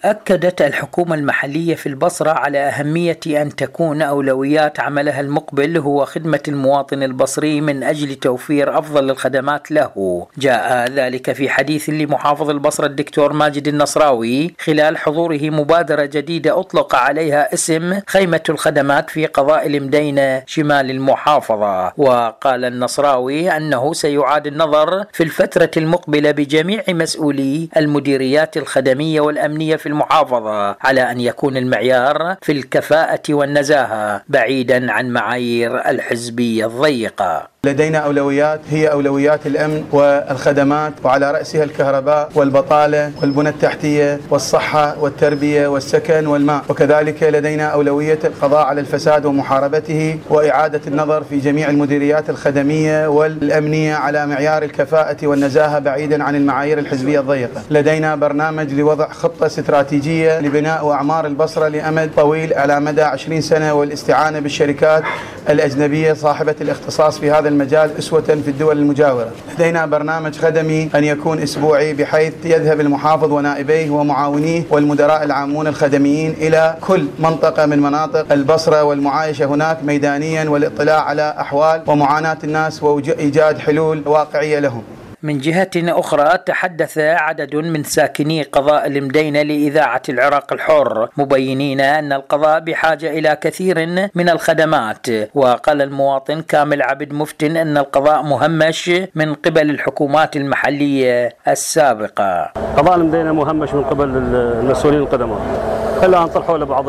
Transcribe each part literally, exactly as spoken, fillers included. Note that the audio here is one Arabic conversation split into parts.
أكدت الحكومة المحلية في البصرة على أهمية أن تكون أولويات عملها المقبل هو خدمة المواطن البصري من أجل توفير أفضل الخدمات له. جاء ذلك في حديث لمحافظ البصرة الدكتور ماجد النصراوي خلال حضوره مبادرة جديدة أطلق عليها اسم خيمة الخدمات في قضاء المدينة شمال المحافظة. وقال النصراوي أنه سيعاد النظر في الفترة المقبلة بجميع مسؤولي المديريات الخدمية والأمنية في المحافظة على أن يكون المعيار في الكفاءة والنزاهة بعيدا عن معايير الحزبية الضيقة. لدينا أولويات هي أولويات الأمن والخدمات، وعلى رأسها الكهرباء والبطالة والبنى التحتية والصحة والتربية والسكن والماء، وكذلك لدينا أولوية القضاء على الفساد ومحاربته وإعادة النظر في جميع المديريات الخدمية والأمنية على معيار الكفاءة والنزاهة بعيدا عن المعايير الحزبية الضيقة. لدينا برنامج لوضع خطة استراتيجية لبناء وأعمار البصرة لأمد طويل على مدى عشرين سنة والاستعانة بالشركات الأجنبية صاحبة الاختصاص في هذا المجال أسوة في الدول المجاورة. لدينا برنامج خدمي أن يكون أسبوعي بحيث يذهب المحافظ ونائبيه ومعاونيه والمدراء العامون الخدميين إلى كل منطقة من مناطق البصرة والمعايشة هناك ميدانيا والاطلاع على أحوال ومعاناة الناس وإيجاد حلول واقعية لهم. من جهة أخرى تحدث عدد من ساكني قضاء المدينة لإذاعة العراق الحر مبينين أن القضاء بحاجة إلى كثير من الخدمات. وقال المواطن كامل عبد مفتن أن القضاء مهمش من قبل الحكومات المحلية السابقة. قضاء المدينة مهمش من قبل المسؤولين القدماء، إلا أن طرحوا لبعض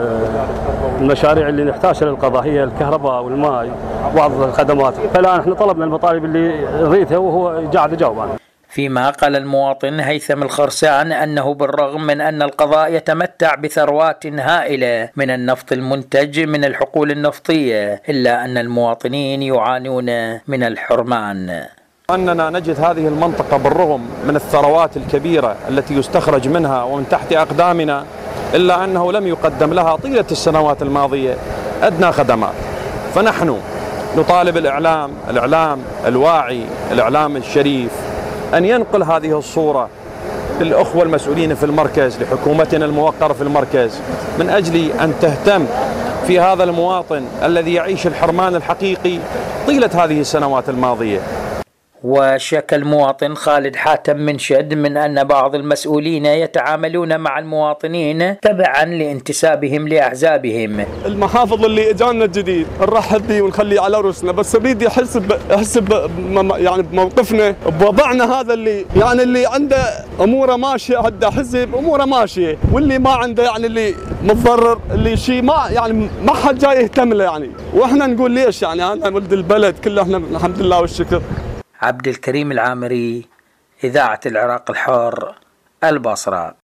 المشاريع اللي نحتاجها للقضاء هي الكهرباء والماء وبعض الخدمات، فالآن احنا طلبنا المطالب اللي نريدها وهو قاعد يجاوب عنها. فيما قال المواطن هيثم الخرسان أنه بالرغم من أن القضاء يتمتع بثروات هائلة من النفط المنتج من الحقول النفطية، إلا أن المواطنين يعانون من الحرمان. أننا نجد هذه المنطقة بالرغم من الثروات الكبيرة التي يستخرج منها ومن تحت أقدامنا، إلا أنه لم يقدم لها طيلة السنوات الماضية أدنى خدمات. فنحن نطالب الإعلام الإعلام الواعي، الإعلام الشريف، أن ينقل هذه الصورة للأخوة المسؤولين في المركز، لحكومتنا الموقرة في المركز، من أجل أن تهتم في هذا المواطن الذي يعيش الحرمان الحقيقي طيلة هذه السنوات الماضية. وشكى المواطن خالد حاتم منشد من أن بعض المسؤولين يتعاملون مع المواطنين تبعا لانتسابهم لأحزابهم. المحافظ اللي اجانا الجديد نرحب به ونخليه على رؤوسنا، بس نريد يحس يحس يعني بموقفنا، بوضعنا هذا اللي يعني اللي عنده اموره ماشيه هدا حزب اموره ماشيه، واللي ما عنده يعني اللي متضرر اللي شيء ما يعني ما حد جاي يهتم له يعني، واحنا نقول ليش يعني انا ولد البلد كله احنا الحمد لله والشكر. عبد الكريم العامري، إذاعة العراق الحر، البصرة.